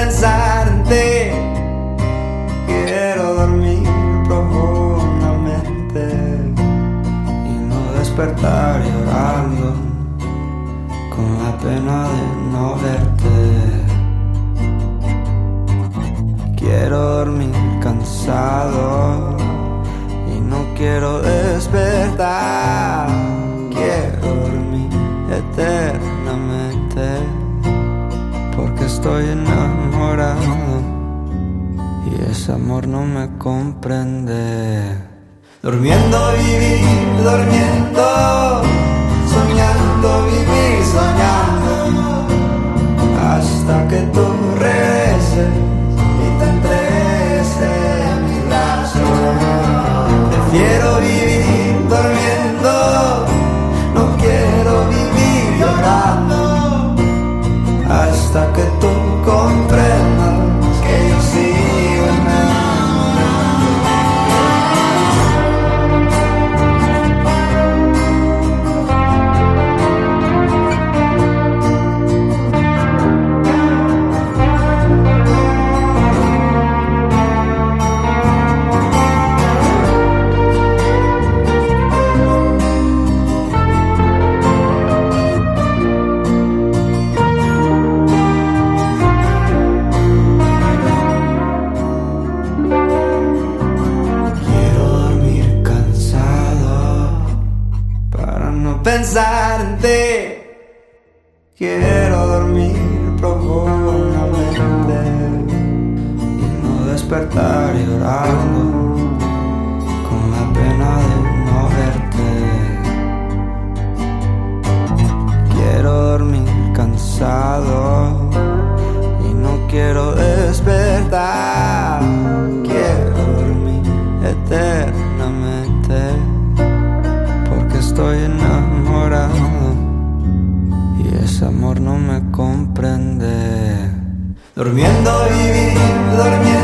pensar en ti. Quiero dormir profundamente y no despertar llorando con la pena de no verte. Quiero dormir cansado y no quiero despertar. Quiero dormir eternamente porque estoy enamorado y ese amor no me comprende. Durmiendo vivir, durmiendo, soñando vivir, soñando, hasta que tú regreses y te entregues en mis brazos. Prefiero vivir durmiendo, no quiero vivir llorando, hasta que tú comprendas que yo sigo pensar en ti. Quiero dormir profundamente y no despertar llorando con la pena de no verte. Quiero dormir cansado y no quiero despertar. Quiero dormir eternamente porque estoy enamorado y ese amor no me comprende. Durmiendo vivir, durmiendo.